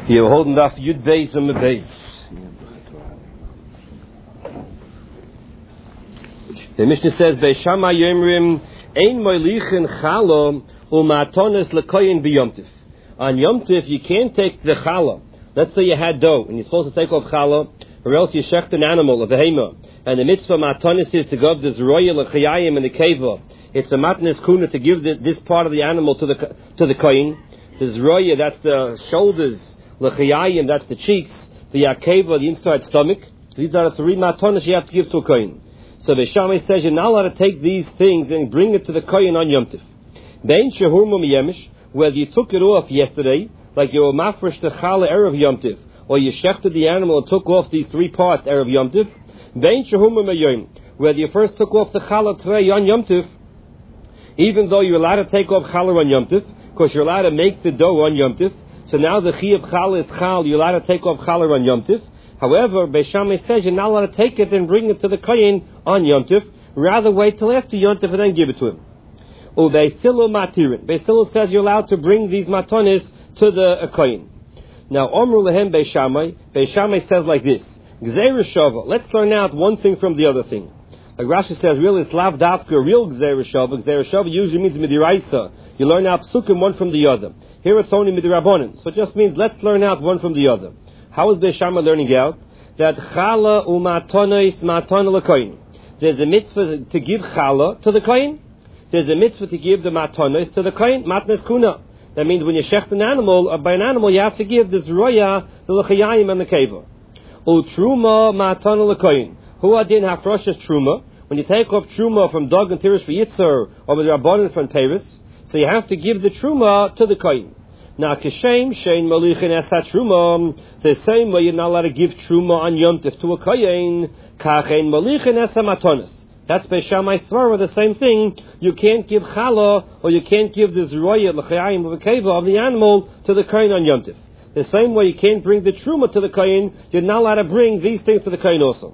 You're holding off Yud Beis and Beis. The Mishnah says, Beishama Yomrim Ein Moilichin Chala Umatonis Lekoyin B'Yomtiv. On Yom Tiv, you can't take the challah. Let's say you had dough, and you're supposed to take off challah, or else you shecht an animal, a behema. And the mitzvah matanis is to give this royal l'chayayim and the keva. It's a matnas kuna to give this part of the animal to the kohen. This royal, that's the shoulders, l'chayayim, that's the cheeks, the akeva, the inside stomach. These are the three matanis you have to give to a kohen. So the Shammai says you're not allowed to take these things and bring it to the kohen on Yom Tiv. Bein shehurmu miyemish, whether you took it off yesterday, like you were mafresh the challah erev Yom Tiv, or you shechted the animal and took off these three parts erev Yom Tiv, bein shehuma mayoim, whether you first took off the challah tray on Yom Tiv, even though you're allowed to take off challah on Yom Tiv, because you're allowed to make the dough on Yom Tiv, so now the chi of challah is chal, you're allowed to take off challah on Yom Tiv. However, Beis Shammai says you're not allowed to take it and bring it to the kohen on Yom Tiv, rather wait till after Yom Tiv and then give it to him. Beis Hillel matirin. Beis Hillel says you're allowed to bring these matonis to the kohen. Now, Omru lehem Beis Shammai. Beis Shammai says like this: Gzeira shava. Let's learn out one thing from the other thing. Like Rashi says, really, it's lav davka, real Gzeira shava. Gzeira shava usually means midiraisa. You learn out psukim one from the other. Here it's only midirabonin. So it just means let's learn out one from the other. How is Beis Shammai learning out? That chala umatonis matana lekohen. There's a mitzvah to give chala to the kohen. There's a mitzvah to give the matanos to the kohen, matnas kuna. That means when you shecht an animal, or by an animal, you have to give this roya, the l'chayayim, and the keva. Truma matana l'kohen. Who adin hafroshes truma? When you take off truma from dog and tirish for yitzur, or with rabbanon from tevis, so you have to give the truma to the kohen. Now, kishem shein malichin esat truma. The same way you're not allowed to give truma on Yom Tiv to a kohen, kachein malichin esa matanos. That's Beis Shammai svara, the same thing. You can't give challah, or you can't give this roya, l'chayayim, of a keva, of the animal, to the kohen on Yom Tiv. The same way you can't bring the truma to the kohen, you're not allowed to bring these things to the kohen also.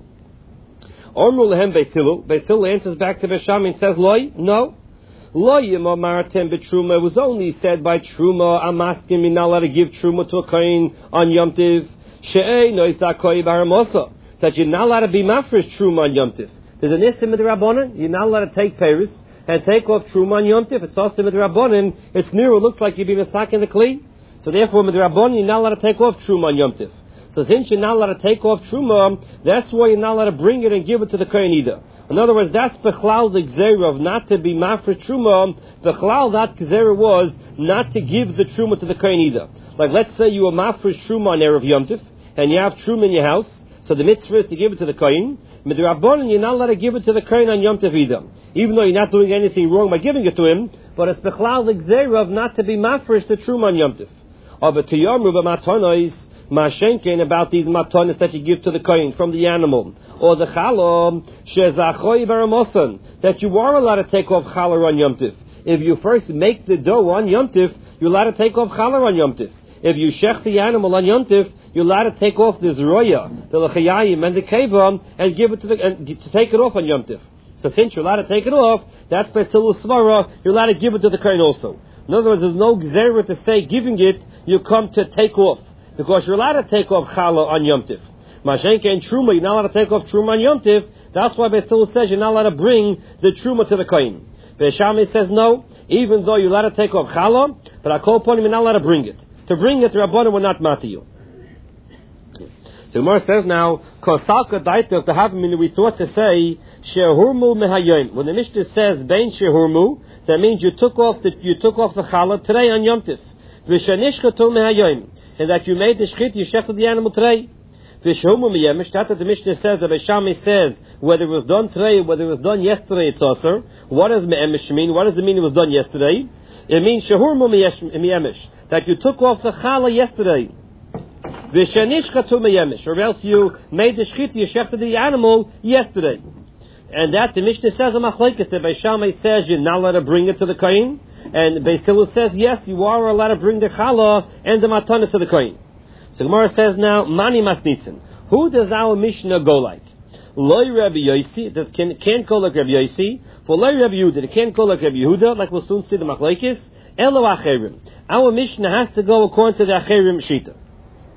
Omru lehem Beis Hillel. Beis Hillel answers back to Beis Shammai and says, Loi, no. Loi yima maratem b'truma. It was only said by truma, I'm asking me not allowed to give truma to a kohen on Yom Tiv. She'ei noizak koi baramosa. That you're not allowed to be mafresh truma on Yom Tiv. There's an isim with the Rabbanan. You're not allowed to take Paris and take off Truma on Yom Tiv. It's also with the Rabbanan. It's near. It looks like you've been a sack in the Kli. So therefore, with the Rabbanan, you're not allowed to take off Truma on Yom Tiv. So since you're not allowed to take off Truma, that's why you're not allowed to bring it and give it to the Kohen either. In other words, that's Bechlal the Gzera of not to be Mafresh Truma. Bechlal, that Gzera was not to give the Truma to the Kohen either. Like let's say you were Mafresh Truma on Erev Yom Tiv, and you have Truma in your house. So the mitzvah is to give it to the kohen. Midrabanan, you're not allowed to give it to the kohen on Yom Tov either, even though you're not doing anything wrong by giving it to him. But it's bechlal l'gzeira not to be mafresh the truma on Yom Tov. But to yomru b'matonos mashenkein about these matonos that you give to the kohen from the animal, or the chalom shezachoy baramosan that you are allowed to take off challah on Yom Tov. If you first make the dough on Yom Tov, you're allowed to take off challah on Yom Tov. If you shech the animal on Yom Tiv, you're allowed to take off this roya, the l'chayayim, and the keva, and give it to to take it off on Yom Tiv. So since you're allowed to take it off, that's Beis Hillel svara, you're allowed to give it to the kohen also. In other words, there's no gzera to say giving it, you come to take off. Because you're allowed to take off challah on Yom Tiv. Mashenke and truma, you're not allowed to take off truma on Yom Tiv. That's why Beis Hillel says you're not allowed to bring the truma to the kohen. Beis Shammai says no, even though you're allowed to take off challah, but I call upon him, you're not allowed to bring it. To bring it, the Rabbanan will not matter you. So Gemara says now, Kosalka Daito, to have we thought to say, Shehurmu mehayim. When the Mishnah says, Bein Shehurmu, that means you took off the challah today on Yom Tiv. V'shanishchatu mehayim. And that you made the shchit, you shechted the animal today. V'shehurmu meyemish, that the Mishnah says, the Beis Shammai says, whether it was done today, whether it was done yesterday, it's also. What does me'emish mean? What does it mean it was done yesterday? It means shehurmu meyemish, that you took off the challah yesterday. V'shanishchatu meyemish, or else you made the shchit, you shechted the animal yesterday. And that the Mishnah says a machlekes. The Beis Shammai says you're not allowed to bring it to the kohen, and Beis Hillel says yes, you are allowed to bring the challah and the matanis to the kohen. So Gemara says now, mani masnitzen. Who does our Mishnah go like? Loi Rabbi Yossi, that can't go like Rabbi Yossi. For Loi Rabbi Yehuda, it can't go like Rabbi Yehuda, like we'll soon see the machlekes. Elo acherim. Our Mishnah has to go according to the acherim shita.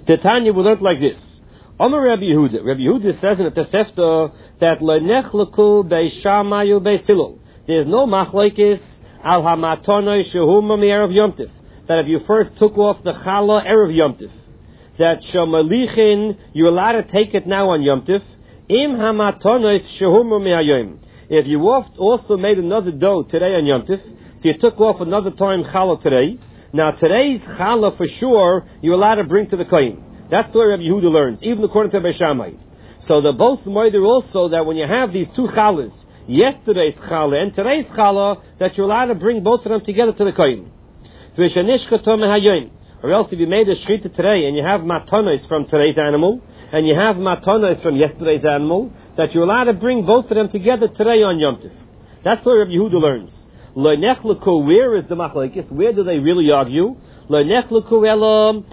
The Tanya we learned like this. Amar Rabbi Yehuda. Rabbi Yehuda says in the Tosefta that lenechluku beishamayu beisilul. There's no machlokes al hamatonoi shehuma mi'erev Yom Tov. That if you first took off the challah erev Yom Tov, that shamalichin you're allowed to take it now on Yom Tov. Im hamatonos shehuma mi'ayom. If you also made another dough today on Yom Tov, so you took off another time challah today. Now today's challah for sure you're allowed to bring to the kohen. That's the way Rabbi Yehuda learns, even according to Beis Shammai. So the both moeder also that when you have these two challahs, yesterday's challah and today's challah, that you're allowed to bring both of them together to the kohen. Or else if you made a shechita today and you have matanos from today's animal and you have matanos from yesterday's animal, that you're allowed to bring both of them together today on Yom Tov. That's where Rabbi Yehuda learns. Where is the machlokes? Where do they really argue? Machlokes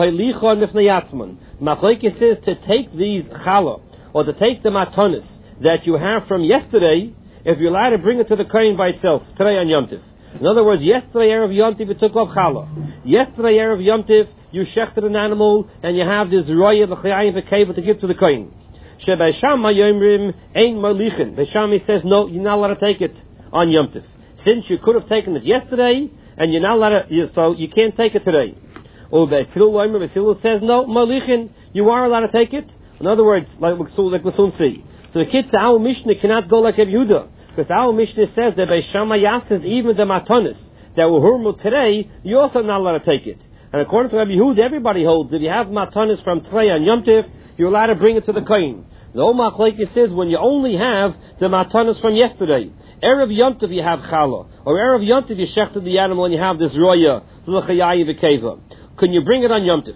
is to take these challah, or to take the matanos that you have from yesterday, if you're allowed to bring it to the kohen by itself, today on Yom Tov. In other words, yesterday Erev Yom Tov you took off challah. Yesterday Erev Yom Tov you shechted an animal, and you have this roya l'chayim v'keva to give to the kohen. Beis Shammai yomrim ein malichin. Beis Shammai says no, you're not allowed to take it on Yom Tov. Since you could have taken it yesterday, and you're not allowed to, so you can't take it today. Or Beis Hillel says no, malichin, you are allowed to take it. In other words, like we'll soon see. So the kids, our Mishnah cannot go like Rabbi Yehuda, because our Mishnah says that Beis Shammai says even the matanos that were hurmul today, you're also not allowed to take it. And according to Rabbi Yehuda, everybody holds if you have matanos from today on Yom Tov, you're allowed to bring it to the kohen. The old machlokes says when you only have the matanos from yesterday, Erev Yom Tov you have challah, or Erev Yom Tov you shechted the animal and you have this roya l'chayayi v'keva. Can you bring it on Yom Tov?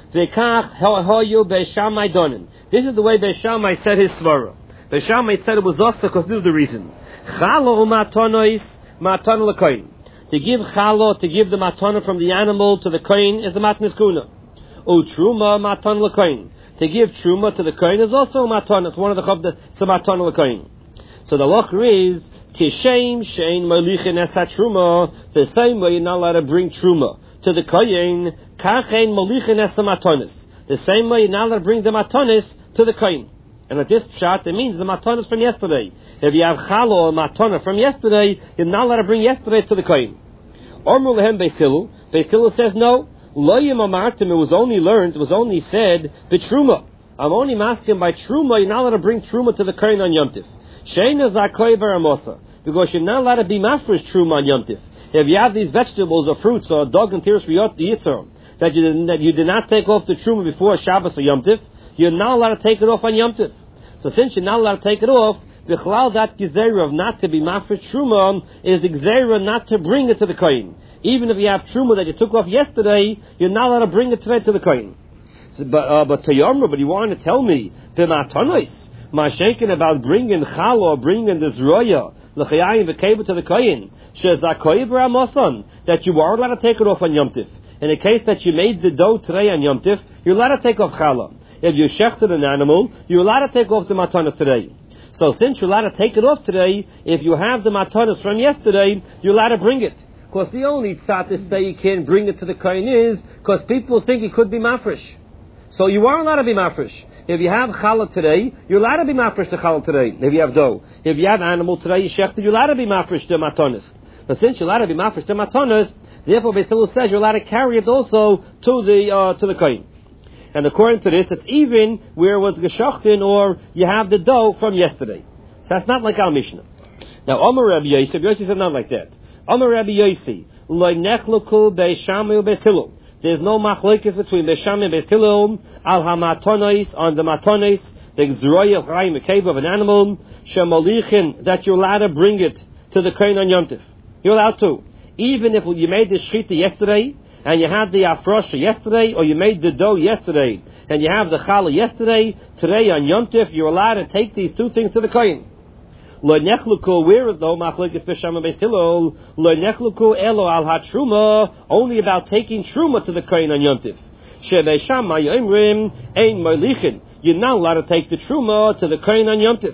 V'kach hoyu Beis Shammai donin. This is the way Beis Shammai said his svara. Beis Shammai said it was also because this is the reason. Challah u'matonos matan l'kohen. To give challah, to give the matana from the animal to the kohen is the matnas kuna. U'truma matan l'kohen. To give truma to the kohen is also a matana. It's one of the chavdas. It's a matana l'kohen. So the locher is kishem shein malichin esat truma. The same way you're not allowed to bring truma to the kohen. Kachein malichin esat matanis. The same way you're not allowed to bring the matanis to the kohen. And at this shot, it means the matanis from yesterday. If you have challah or matana from yesterday, you're not allowed to bring yesterday to the kohen. Ormu lehem Beis Hillel. Beis Hillel says no. Loyim amartim. It was only learned. It was only said b'truma. I'm only masking by truma. You're not allowed to bring truma to the kohen on Yom Tov. Sheina zakoi baramosa. Because you're not allowed to be mafresh truma on Yom Tov. If you have these vegetables or fruits or dog and tiras yitzar that you did not take off the truma before Shabbos or Yom Tov, you're not allowed to take it off on Yom Tov. So since you're not allowed to take it off, the chalal that gezerah of not to be mafresh truma is the gezerah not to bring it to the kohen. Even if you have truma that you took off yesterday, you're not allowed to bring it today to the kohen. So, but you wanted to tell me the matanos, mashenkin about bringing challah or bringing this roya l'chayayim v'keva to the kohen, shezakoy b'ramosan, that you are allowed to take it off on Yom Tov. In the case that you made the dough today on Yom Tov, you're allowed to take off challah. If you shechted an animal, you're allowed to take off the matanos today. So since you're allowed to take it off today, if you have the matanos from yesterday, you're allowed to bring it. Because the only tzad to say you can't bring it to the kohen is because people think it could be mafresh. So you are allowed to be mafresh. If you have challah today, you're allowed to be mafresh the challah today. If you have dough. If you have animal today, you shechted, you're allowed to be mafresh the matanos. But since you're allowed to be mafresh the matanos, therefore Beis Hillel says you're allowed to carry it also to the kohen. And according to this, it's even where it was geshachten or you have the dough from yesterday. So that's not like our Mishnah. Now, Amar Rabbi Yosef, Yosef said not like that. Amar Rabbi Yosef, lo nechluku Beis Shammai u'Beis Hillel. There's no machlokes between Beis Shammai and Beis Hillel al hamatonos on the matonos, the zroya chayim v'keva of an animal, shemalichin that you're allowed to bring it to the kohen on Yom Tov. You're allowed to, even if you made the shechita yesterday. And you had the afrosha yesterday, or you made the dough yesterday, and you have the challah yesterday, today on Yom Tov, you're allowed to take these two things to the kohen. Lo nechluku, where is the machlokes Beis Shammai Beis Hillel? Lo nechluku elo al ha-truma, only about taking truma to the kohen on Yom Tov. She Beis Shammai yomrim ein molichin. You're not allowed to take the truma to the kohen on Yom Tov.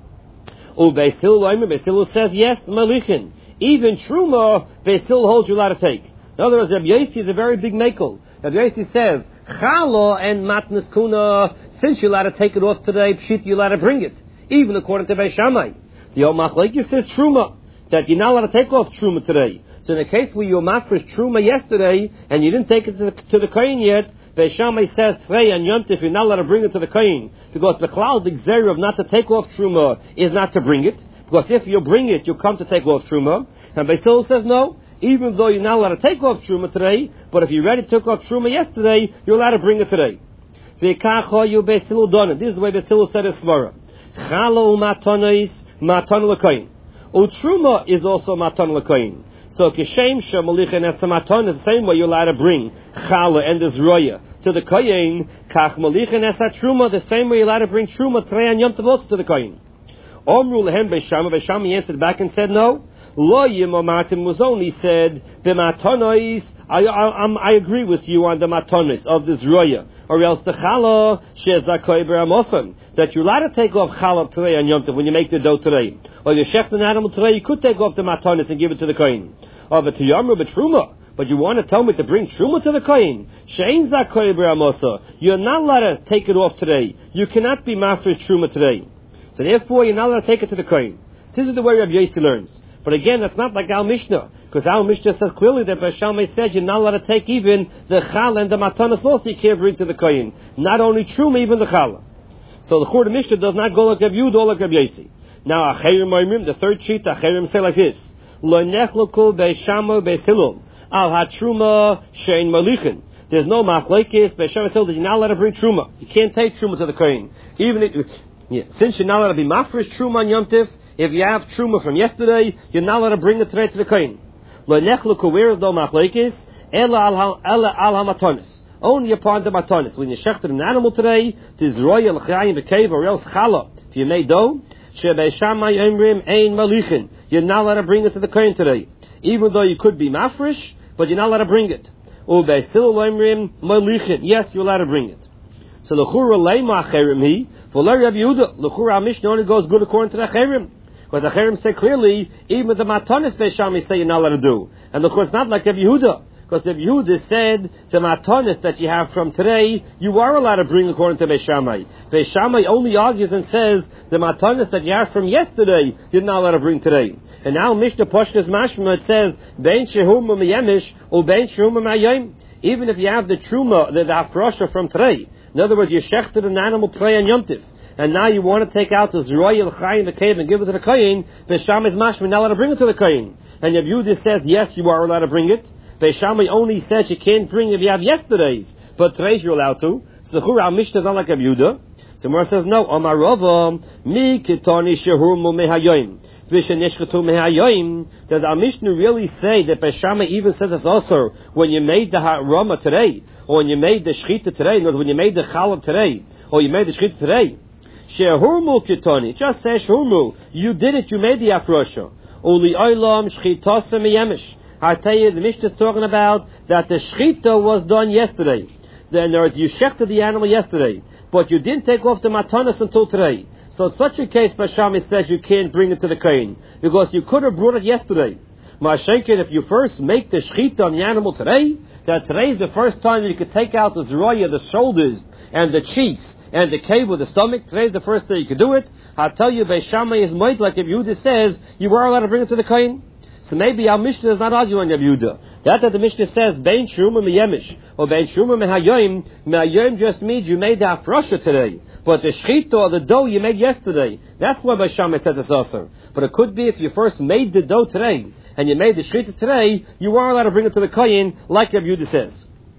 Beis Hillel says yes, molichin. Even truma, Beis Hillel holds you're allowed to take. In other words, Rabbi Yossi is a very big makel. Rabbi Yossi says, Chala and matnas kuna, since you're allowed to take it off today, pshit, you're allowed to bring it, even according to Beis Shammai. The Yom Machlekes says truma, that you're not allowed to take off truma today. So in the case where you mafresh truma yesterday and you didn't take it to the kohen yet, Beis Shammai says today and Yom Tov you're not allowed to bring it to the kohen, because the cloud, the gzera of not to take off truma is not to bring it, because if you bring it, you'll come to take off truma. And Beis Hillel says no. Even though you're not allowed to take off truma today, but if you already took off truma yesterday, you're allowed to bring it today. This is the way Beis Hillel said his svara. Chala u'matonos matan l'koyin. U'truma is also matan l'koyin. So kishem shemalichen as matan is the same way you're allowed to bring chala and this roya to the koyin. Kach malichen as truma, the same way you're allowed to bring truma today and yom tov also to the koyin. Omru lehem Beis Shammai. Beis Shammai answered back and said no. Lo Yimo Martin was only said the matonos. I agree with you on the matonos of this roya, or else the chala shezakoy beramosan, that you're allowed to take off chala today on Yom Tov when you make the dough today, or you shecht an animal today. You could take off the matonos and give it to the kohen. Or but to yamru b'truma. But you want to tell me to bring truma to the kohen? Shein zakoy beramosa. You're not allowed to take it off today. You cannot be master truma today. So therefore, you're not allowed to take it to the kohen. This is the way Rabbi Yossi learns. But again, that's not like Al Mishnah, because Al Mishnah says clearly that Beis Shammai said you're not allowed to take even the chala and the matanas also you can't bring to the kohen. Not only truma, even the chala. So the Chur Mishnah does not go like Rabbi Yehuda or like Rabbi Yossi. Now Acherim, the third sheet, Acherim say like this: Lo nechloku Beis Shammai Beis Hillel al hatruma shein malichin. There's no machlekes. Beis Shammai said that you're not allowed to bring truma. You can't take truma to the kohen, even if, since you're not allowed to be mafresh truma on Yom Tov. If you have truma from yesterday, you're not allowed to bring it today to the kohen. Lo nechloku, where is no machlekes? Ela al hamatonis. Only upon the matonis. When you shechted an animal today, tis roya l'chayim b'kev or else chala. If you made dough, shebeis Shammai omrim ein malichin. You're not allowed to bring it to the kohen today, even though you could be mafresh, but you're not allowed to bring it. Ubeis Hillel omrim malichin. Yes, you're allowed to bring it. So l'chura leima acherim hi. For Rabbi Yehuda, l'chura Mishnah only goes good according to the acherim. But the Acherim say clearly, even the matanis Beis Shammai say you're not allowed to do. And of course not like Rabbi Yehuda. Because Rabbi Yehuda said the matanis that you have from today, you are allowed to bring according to Beis Shammai. Beis Shammai only argues and says the matanis that you have from yesterday, you're not allowed to bring today. And now Mishnah Poshkas Mashma, it says, Bein shehuma miyemish, or bein shehuma ma'ayim. Even if you have the truma, the hafrosha from today. In other words, you shechted an animal today on Yom Tov. And now you want to take out the zroya l'chayim the cave and give it to the kohen. Beis Shammai's mashma not allowed to bring it to the kohen. And Rabbi Yehuda says yes, you are allowed to bring it. Beis Shammai only says you can't bring if you have yesterday's, but today's you're allowed to. So the Chura Mishnah is not like Rabbi Yehuda. So Mor says no. Amar Rava mi kitani shehurmu mehayoyim v'shenishchatu mehayoyim. Does our Mishnah really say that Beis Shammai even says it's also when you made the harama today, or when you made the shechita today, in other words, when you made the challah today, or you made the shechita today? Shehurmu kitani. Just say shehurmu. You did it. You made the afrosha. Uli olam shchitasa miyemish. I tell you, the Mishnah is talking about that the shchita was done yesterday. In other words, you shechted the animal yesterday, but you didn't take off the matanas until today. So in such a case, Beis Shammai says you can't bring it to the kohen because you could have brought it yesterday. Ma'ashenken, if you first make the shchita on the animal today, that today is the first time you could take out the zroya, the shoulders and the cheeks and the cave with the stomach. Today's the first day you could do it. I'll tell you, Beis Shammai is might like Rabbi Yehuda says, you are allowed to bring it to the kohen. So maybe our Mishnah is not arguing Rabbi Yehuda. That the Mishnah says, Bein Shuma Miyemish, or Bein Shuma Mehayoim, Mehayoim just means you made the afrosha today. But the shechita or the dough you made yesterday, that's why Beis Shammai says it's also. But it could be if you first made the dough today, and you made the shechita today, you are allowed to bring it to the kohen, like Rabbi Yehuda says.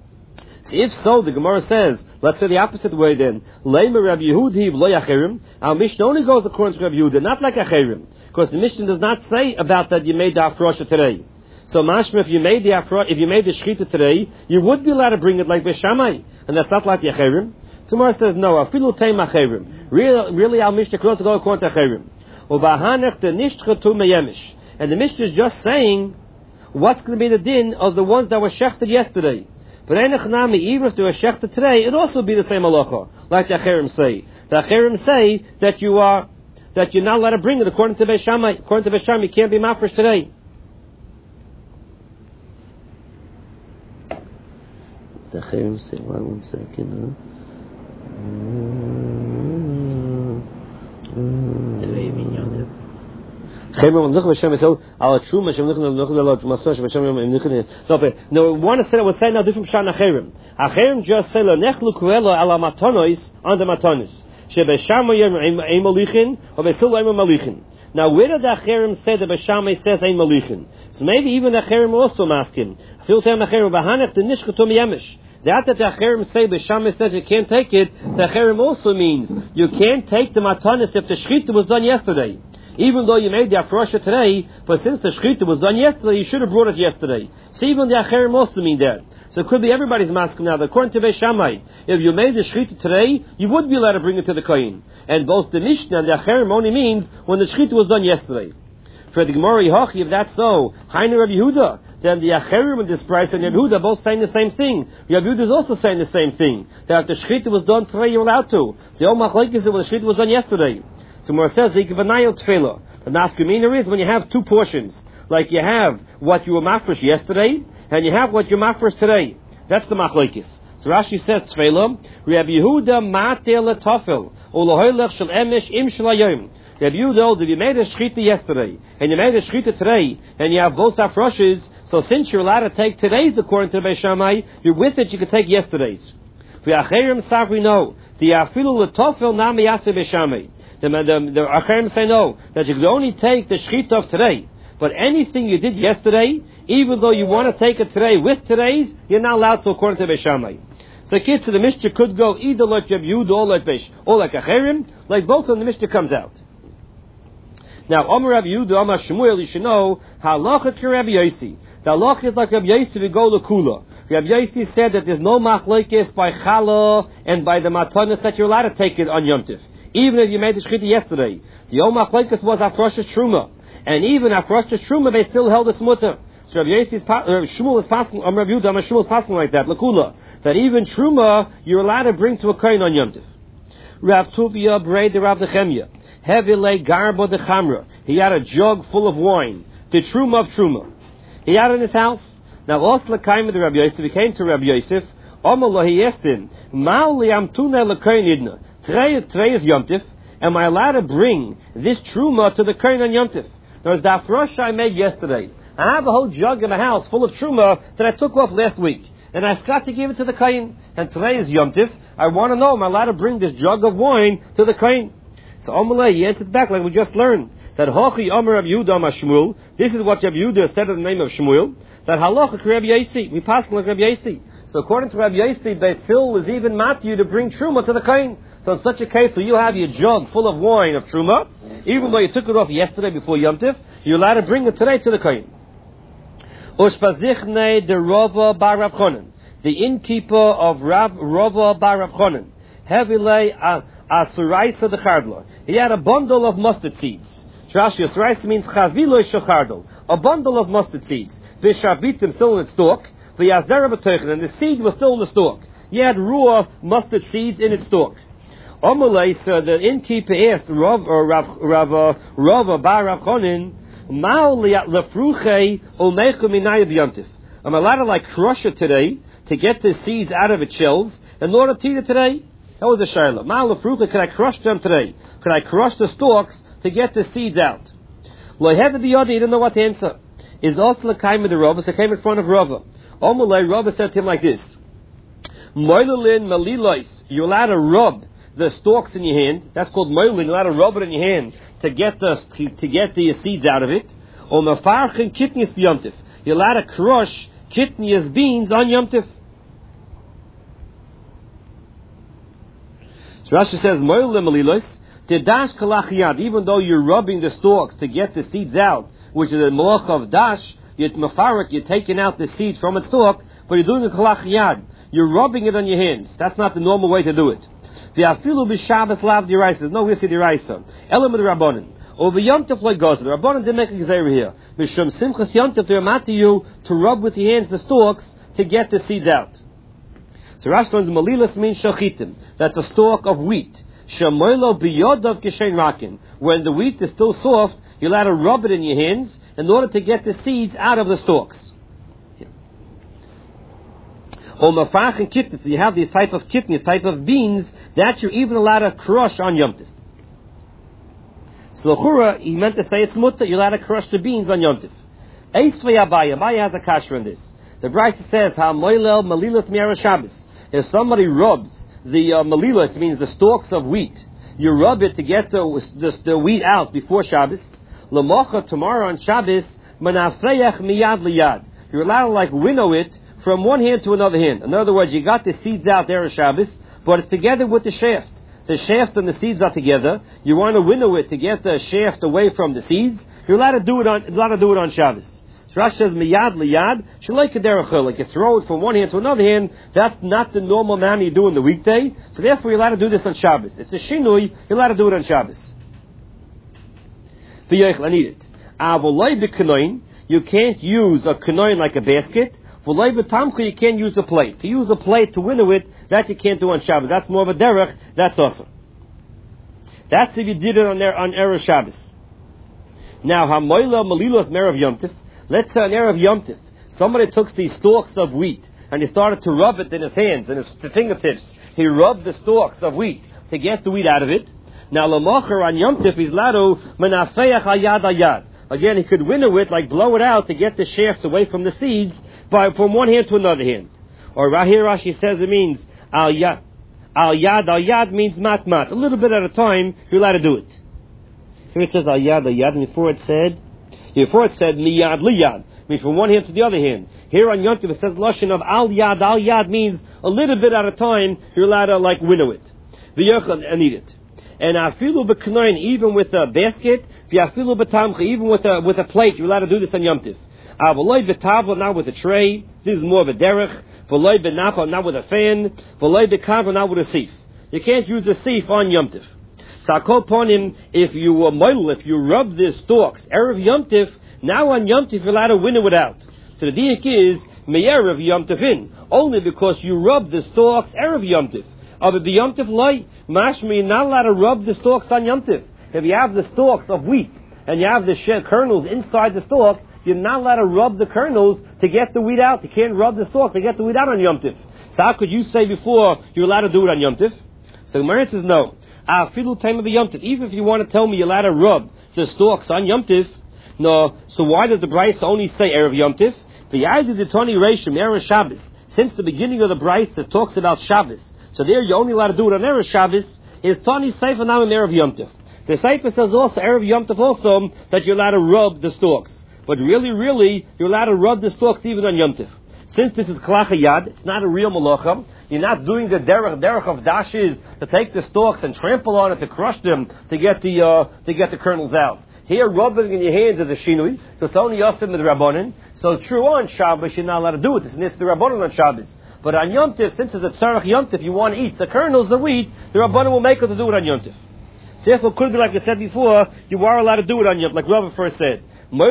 If so, the Gemara says, let's say the opposite way then. Leimer Rabbi Yehudi lo yacherim. Our Mishnah only goes according to Rabbi Yehuda, not like acherim, because the Mishnah does not say about that you made the afrosha today. So mashma, if you made the shechita today, you would be allowed to bring it like Beis Shammai, and that's not like the acherim. So Gemara says no. Afilu teim acherim. Really, our Mishnah goes to go according to acherim. Ubahanech de nishtchatu meyemish, and the Mishnah is just saying what's going to be the din of the ones that were shechted yesterday. But even if they were shechted today, it also be the same halacha, like the Acherim say. The Acherim say that you're not allowed to bring it according to Beis Shammai. According to Beis Shammai, you can't be mafresh today. The Chayrim say, one second. No, we want to say that we're saying now different pshat Acherim. Acherim just say nechlu kuelo ala matonos on the matonis. Shebeshamayim ein malichin or besil ein malichin. Now where did the Acherim say that Beshamay says ein malichin? So maybe even the Acherim also ask him. Fil tem Acherim bahanech the nishkatum yemesh. That the Acherim say Beshamay says you can't take it. The Acherim also means you can't take the matonis if the shchita was done yesterday. Even though you made the afrosha today, but since the shchita was done yesterday, you should have brought it yesterday. So even the acherim also mean that. So it could be everybody's mask now. According to Beis Shammai, if you made the shchita today, you would be allowed to bring it to the kohen. And both the Mishnah and the acherim only means when the shchita was done yesterday. For the Gemara Yehochi, if that's so, Hainu Rabbi Yehuda, then the acherim in this price and Rabbi Yehuda both saying the same thing. Rabbi Yehuda is also saying the same thing. That if the shchita was done today, you're allowed to. The Omach Leik is that the shchita was done yesterday. So Mor says, the nafkamina is when you have two portions. Like you have what you were mafresh yesterday, and you have what you're mafresh today. That's the machlekes. So Rashi says, Tfeilah, Rabbi Yehuda mateh letafel, ulohoylech shel emesh im shel hayom. Rabbi Yehuda, if you made a shchita yesterday, and you made a shchita today, and you have both afroshes, so since you're allowed to take today's according to the Beis Shammai, you're with it, you can take yesterday's. V'acherim safri no, the afilu letafel nami yaseh Beis Shammai. The Acherim say no, that you could only take the shechita of today. But anything you did yesterday, even though you want to take it today with today's, you're not allowed to according to Beis Shammai. So kids, the Mishnah could go either like Rabbi Yehuda or like Acherim, like both of them the Mishnah comes out. Now, Omer Rabbi Yehuda, Omer Shmuel, you should know, halacha to Rabbi Yossi. The halacha is like Rabbi Yossi to go to Kula. Rabbi Yossi said that there's no machlekes by Chala and by the matanis that you're allowed to take it on Yom Tif. Even if you made the shchita yesterday, the Yom HaChlekes was Afroshes Truma, and even Afroshes Truma they still held a smutter. So Rabbi Shmuel is passing, Rabbi Yehuda, Shmuel is passing like that, Lakula, that even Truma you're allowed to bring to a kohen on Yom Tif. Rav Tuvia Brei de Rav Nechemia, Hevile Garbo de Chamra. He had a jug full of wine, the Truma of Truma. He had it in his house. Now, Osla came to Rabbi Yosef. He came to Rabbi Yosef. Omer he asked him, Ma'li amtuna lekohen idna. Today is Yom Tif. Am I allowed to bring this truma to the kohen on Yom Tif? There's the afrosh I made yesterday. I have a whole jug in the house full of truma that I took off last week, and I forgot to give it to the kohen. And today is Yom Tif. I want to know, am I allowed to bring this jug of wine to the kohen? So Omer he answered back like we just learned that Hochi Omer Rabbi Yehuda Amar Shmuel. This is what Rabbi Yehuda said in the name of Shmuel. That halacha Rabbi Yossi. We pass like Rabbi Yossi. So according to Rabbi Yossi, Beisil was even matyu to bring truma to the kohen. So in such a case, where you have your jug full of wine of truma, even though you took it off yesterday before Yom Tif, you're allowed to bring it today to the kohen. Ushpazichne de Rava bar Rav Chonan, the innkeeper of Rava bar Rav Chonan, Hevilei asuraisa de chardla. He had a bundle of mustard seeds. Rashi asuraisa means chaviloi shechardal, a bundle of mustard seeds. Vishabitim still in its stalk. V'yazera b'teichen, and the seed was still in the stalk. He had raw mustard seeds in its stalk. Omelei, so the innkeeper asked Rav bar Rav Chonin, Ma'u lefruche olmechu minayah b'yomtiv. I'm allowed to crush it today to get the seeds out of its shells in order to eat it today? That was a shayla. Ma'u lefruche, can I crush them today? Can I crush the stalks to get the seeds out? Lo had the biyadi, he didn't know what to answer. Is also the kaim of the Rava, so came in front of Rava. Omelei, Rava said to him like this: Moilelin malilois, you're allowed to rub the stalks in your hand. That's called moilin. You're allowed to rub it in your hand to get the seeds out of it. Or mefarchin kitnias b'yom tif, you're allowed to crush kitnias beans on Yom Tif. So Rashi says moilin malilois dash kalachiyad. Even though you're rubbing the stalks to get the seeds out, which is a malach of dash, you're mafarik, you're taking out the seeds from its stalk, but you're doing a kalachiyad. You're rubbing it on your hands. That's not the normal way to do it. The afilu b'Shabbos lav d'iraisa. No, we see d'iraisa. Elam of the Rabbanan. Or the Yom Tov like goes. The Rabbanan didn't make a gzeira here. Mishum simchas Yom Tov, they're mat to you to rub with your hands the stalks to get the seeds out. So Rashi learns malilas means shachitim. That's a stalk of wheat. Shamoilo b'yodav kishein rakin. When the wheat is still soft, you're allowed to rub it in your hands in order to get the seeds out of the stalks. Or mafach and kitnis, so you have these type of kitnis, type of beans, that you're even allowed to crush on Yom Tov. So l'chura, he meant to say it's mutter, you're allowed to crush the beans on Yom Tov. Eisvei Abaya, Abaya has a kasher in this. The Brisa says, ha moilel malilas mi'erev Shabbos. If somebody rubs the malilas, means the stalks of wheat, you rub it to get the wheat out before Shabbos. L'mocha, tomorrow on Shabbos, manafreich miyad liyad. You're allowed to like winnow it from one hand to another hand. In other words, you got the seeds out there on Shabbos, but it's together with the shaft. The shaft and the seeds are together. You want to winnow it to get the shaft away from the seeds. You're allowed to do it on Shabbos. So Rashi says miyad liyad shalei kederachil. Like you throw it from one hand to another hand. That's not the normal manner you do in the weekday. So therefore, you're allowed to do this on Shabbos. It's a shinui. You're allowed to do it on Shabbos. I need it. You can't use a kanoin like a basket. You can't use a plate. To use a plate to winnow it, that you can't do on Shabbos. That's more of a derech. That's awesome. That's if you did it on Erev Shabbos. Now, hamoila malilos merev Yom Tov. Let's say on Erev Yom Tov, somebody took these stalks of wheat and he started to rub it in his hands and his fingertips. He rubbed the stalks of wheat to get the wheat out of it. Now, l'mocher on Yom Tov is lado menafeach ayad ayad. Again, he could winnow it, like blow it out to get the shaft away from the seeds from one hand to another hand. Or here Rashi says it means al yad. Al yad means mat. A little bit at a time, you're allowed to do it. Here it says al yad, and before it said miyad liyad, means from one hand to the other hand. Here on Yom Tov it says lashon of al yad means a little bit at a time, you're allowed to like winnow it. V'yochel and eat it. And afilu b'knoin, even with a basket, v'afilu b'tamcha, even with a plate, you're allowed to do this on Yom Tov. V'loi b'tavla, not with a tray. This is more of a derech. V'loi b'nafa, not with a fan. V'loi b'kavla, not with a sieve. You can't use a sieve on Yom Tov. Sakol ponim, if you rub the stalks, Erev Yom Tov, now on Yom Tov you're allowed to winnow it out. So the diak is, me'erev Yom Tovin, only because you rub the stalks Erev Yom Tov. But the Yom Tov loy, mashma, you're not allowed to rub the stalks on Yom Tov. If you have the stalks of wheat, and you have the kernels inside the stalk, you're not allowed to rub the kernels to get the wheat out. You can't rub the stalk to get the wheat out on Yom Tov. So how could you say before you're allowed to do it on Yom Tov? So Gemara says no. Afilu time of the Yom Tov. Even if you want to tell me you're allowed to rub the stalks on Yom Tov, no. So why does the Brisa only say Erev Yom Tov? The idea the Tani Reishim Erev Shabbos. Since the beginning of the Brisa that talks about Shabbos, so there you're only allowed to do it on Erev Shabbos. Is Tani Sefer now in Erev Yom Tov? The Sefer says also Erev Yom Tov also that you're allowed to rub the stalks. But really, you're allowed to rub the stalks even on Yom Tov. Since this is Klach Yad, it's not a real malacha. You're not doing the derech of dashes to take the stalks and trample on it to crush them to get the kernels out. Here, rubbing in your hands is a shinui. So it's only yosim with Rabbanan. So true on Shabbos, you're not allowed to do it. It's the Rabbanan on Shabbos. But on Yom Tov, since it's a tzarech Yom Tov, you want to eat the kernels of wheat, the Rabbanan will make us to do it on Yom Tov. Therefore, it could be like I said before, you are allowed to do it on Yom Tov, like Rabbi first said. You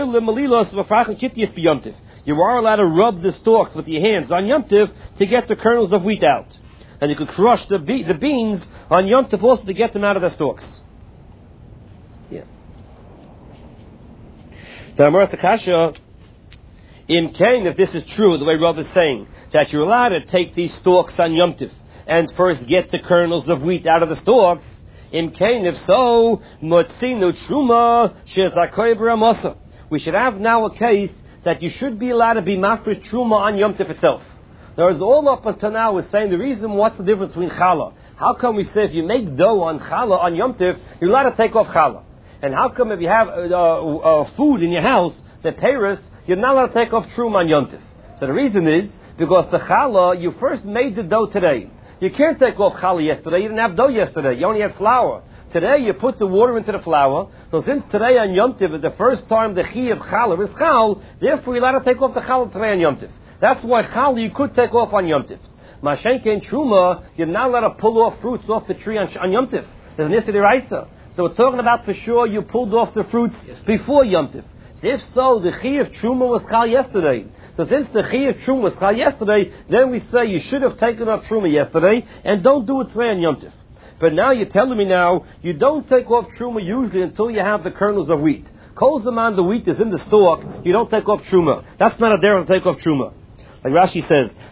are allowed to rub the stalks with your hands on Yom Tov to get the kernels of wheat out. And you could crush the beans on Yom Tov also to get them out of the stalks. Yeah. The Amar Sakasha, in Cain, if this is true, the way Rav is saying, that you're allowed to take these stalks on Yom Tov and first get the kernels of wheat out of the stalks, in Cain, if so, motzinu truma shezakoy b'ramasa. We should have now a case that you should be allowed to be mafresh truma on Yom Tov itself. There is all up until now is saying the reason what's the difference between challah. How come we say if you make dough on challah on Yom Tov, you're allowed to take off challah? And how come if you have food in your house, the peiros, you're not allowed to take off truma on Yom Tov? So the reason is because the challah, you first made the dough today. You can't take off challah yesterday. You didn't have dough yesterday. You only had flour. Today you put the water into the flour. So since today on Yom Tov is the first time the chi of challah is chal, therefore you're allowed to take off the challah today on Yom Tov. That's why challah you could take off on Yom Tov. Mashenke and truma, you're not allowed to pull off fruits off the tree on Yom Tov. There's an issue deraisa. So we're talking about for sure you pulled off the fruits before Yom Tov. So if so, the chi of truma was chal yesterday. So since the chi of truma was chal yesterday, then we say you should have taken off truma yesterday and don't do it today on Yom Tov. But now you're telling me now you don't take off truma usually until you have the kernels of wheat. Kol zaman the wheat is in the stalk, you don't take off truma. That's not a derech to take off truma. Like Rashi says,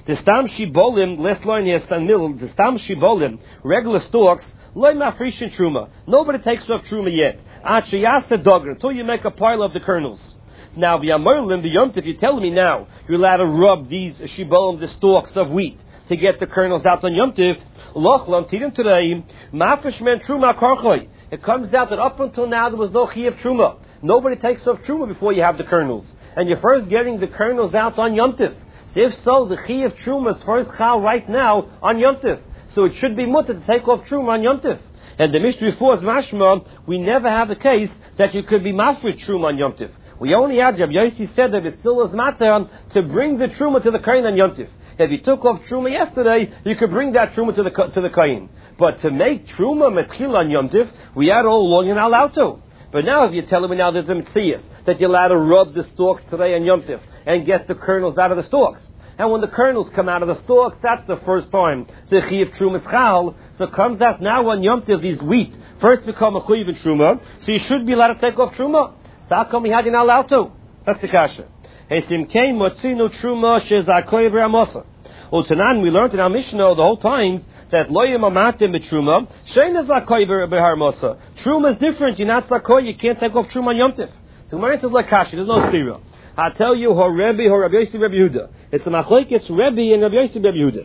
The stam shibolim, last line here, the stam shibolim, regular stalks, loy mafrishin truma. Nobody takes off truma yet. Achiyasa dogger, until you make a pile of the kernels. Now, v'yamolim, if you tell me now, you're allowed to rub these shibolim, the stalks of wheat, to get the kernels out on Yom Tiv, lochlam, tidim today, mafrishman truma karchoy. It comes out that up until now there was no chi of truma. Nobody takes off truma before you have the kernels. And you're first getting the kernels out on Yom Tiv. So if so, the chi of truma is first chal right now on Yom Tiv. So it should be mutter to take off truma on Yom Tiv. And the Mishnah before is mashma, we never have a case that you could be mafrit truma on Yom Tiv. We only had, Rabbi Yossi said that it still was matter to bring the truma to the kohen on Yom Tiv. If you took off truma yesterday, you could bring that truma to the kohen. But to make truma metchil on Yom Tiv, we had all along you're not allowed to. But now if you're telling me now there's a mitzvah that you're allowed to rub the stalks today on Yom Tiv and get the kernels out of the stalks. And when the kernels come out of the stalks, that's the first time the chi of truma is chal. So it comes out now on Yom Tiv, these wheat first become a chuyiv in truma, so you should be allowed to take off truma. So how come we had you not allowed to? That's the kasha. Esimkein motzinu truma shezakoy v'ramosa. Tanan, we learned in our Mishnah the whole time that loyim amatim b'truma shein zakoy b'harmosa. Truma is different. You're not zakoy. You can't take off truma on Yom Tiv. So Gemara says like kasha. There's no stira. I tell you, ho Rabbi Yossi, Rabbi Yehuda. It's a machlokes Rabbi and Rabbi Yossi, Rabbi Yehuda.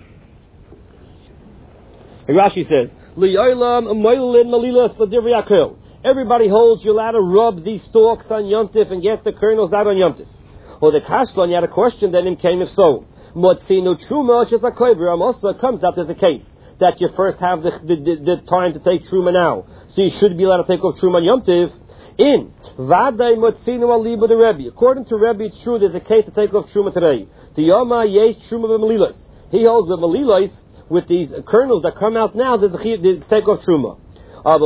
And Rashi says, li'olam moilin malilas l'divrei akel. Everybody holds you're allowed to rub these stalks on Yom Tiv and get the kernels out on Yom Tiv. Or the Kashlan, you had a question, then him came if so. Motzinu truma shezakoy v'ramosa. Comes out there's a case that you first have the time to take truma now, so you should be allowed to take off truma on Yom Tiv. In Vaday Motzinu aliba the Rebbe. According to Rebbe, it's true there's a case to take off truma today. The Yoma yesh truma v'melilos. He holds the melilos with these kernels that come out now. There's a to take off truma. But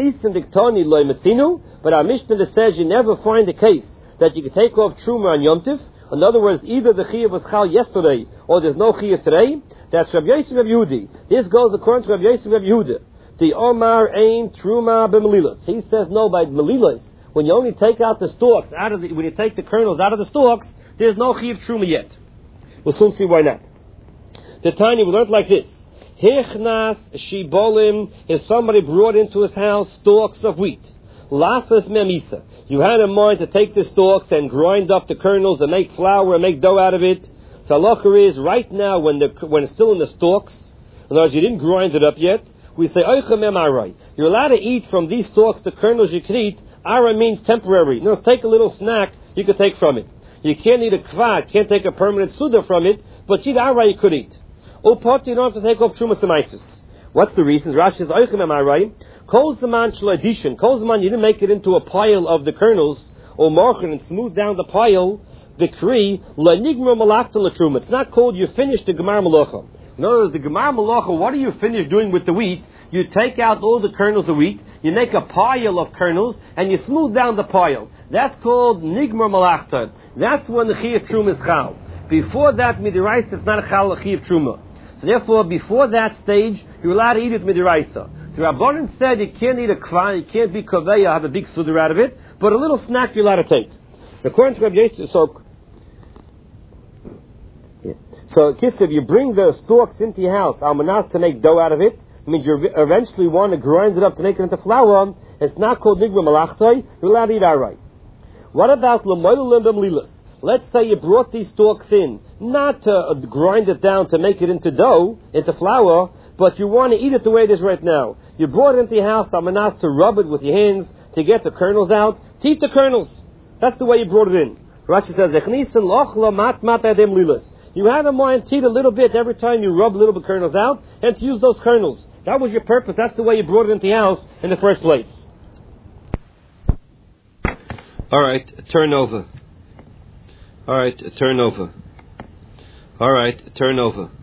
our Mishnah that says you never find a case that you can take off truma on Yom Tiv. In other words, either the chiyuv was chal yesterday or there's no chiyuv today. That's Rabbi Yossi Rabbi Yehudi. This goes according to Rabbi Yossi Rabbi Yehuda. The Omar ain truma b'melilos. He says no by melilos. When you only take out the stalks when you take the kernels out of the stalks, there's no chiyuv truma yet. We'll soon see why not. The Tanya we learned like this. Hichnas shibolim, if somebody brought into his house stalks of wheat. Lasas memisa. You had in mind to take the stalks and grind up the kernels and make flour and make dough out of it. So halacha is right now when it's still in the stalks, in other words, you didn't grind it up yet, we say oichem emarai. You're allowed to eat from these stalks the kernels you can eat. Ara means temporary. No, take a little snack you could take from it. You can't eat a kvad, can't take a permanent suda from it, but eat ara you could eat. Upot, you don't have to take off truma semaitis. What's the reason? Rashi says, oichem emarai. Kol zaman shladishin. Kol zaman, you didn't make it into a pile of the kernels, or marchen, and smooth down the pile, the kri, lanigma malachta latruma. It's not called you finished the gemar malacha. In other words, the gemar malacha, what do you finish doing with the wheat? You take out all the kernels of wheat, you make a pile of kernels, and you smooth down the pile. That's called nigma malachta. That's when the chi of truma is chal. Before that, midiraisa, it's not a chal chi of truma. So therefore, before that stage, you're allowed to eat it midiraisa. The Rabbanan said you can't eat a kvan, you can't be kaveya, have a big suda out of it, but a little snack you're allowed to take. So according to Rabbi Yossi, so Kislev, you bring the stalks into your house, almanas to make dough out of it, means you eventually want to grind it up to make it into flour. It's not called nigma malachtai, you're allowed to eat outright. What about l'moilim b'mlilas? Let's say you brought these stalks in, not to grind it down to make it into dough, into flour, but you want to eat it the way it is right now. You brought it into your house, almanas, to rub it with your hands, to get the kernels out, to eat the kernels. That's the way you brought it in. Rashi says, you have in mind to eat a little bit every time you rub a little bit of kernels out, and to use those kernels. That was your purpose. That's the way you brought it into your house in the first place. All right, turn over.